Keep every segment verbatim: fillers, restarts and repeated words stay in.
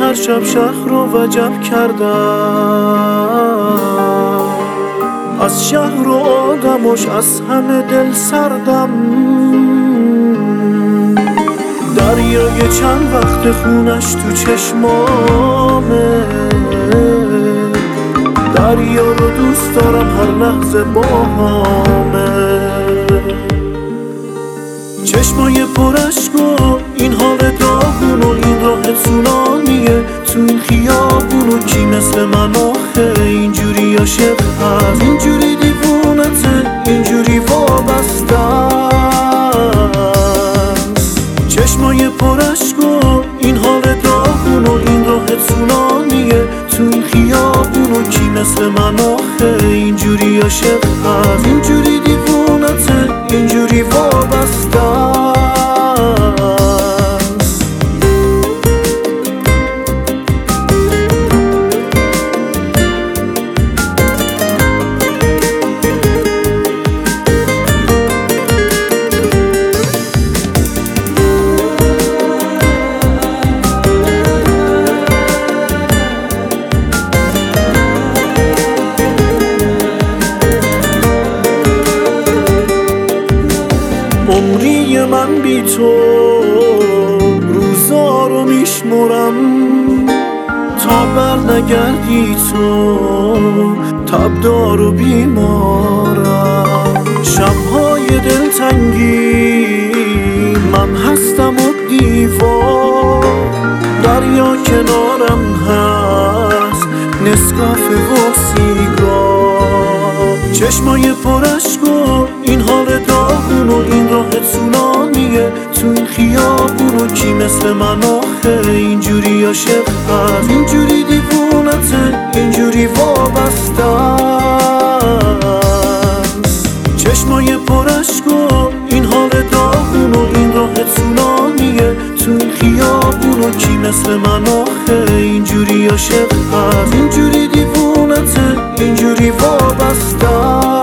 هر شب شهر رو وجب کردم، از شهر و آدمش از همه دل سردم. دریای چند وقت خونش تو چشمامه، دریا رو دوست دارم هر لحظه باهامه. چشمای پرشک و این حال داغون و این راه طولانیه تو این خیابون و کی مثل من آخه اینجوری عاشق هست، اینجوری دیوونته، اینجوری وابسته است. چشمای پرشک و این حال داغون و این راه طولانیه تو این خیابون و کی مثل من آخه اینجوری عاشق هست، اینجوری دیوونته، اینجوری وابسته است. عمری من بی تو روزا رو میشمرم، تا بر نگردی تو تبدار و بیمارم. شبهای دلتنگی من هستم و دیوار، دریا کنارم هست نسکافه و سیگار. چشمای پرشک و این حال داغون و این راه طولانیه تو این خیابون و کی مثل من آخه اینجوری عاشق هست، اینجوری دیوونته، اینجوری وابسته است. چشمای پرشک و این حال داغون و این راه طولانیه تو این خیابون و کی مثل من آخه اینجوری عاشق هست، اینجوری دیوونته، اینجوری وابسته است.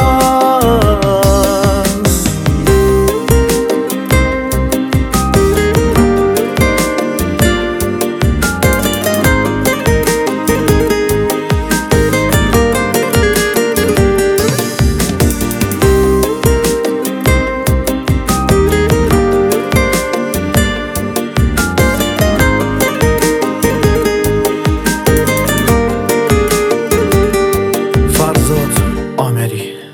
آمری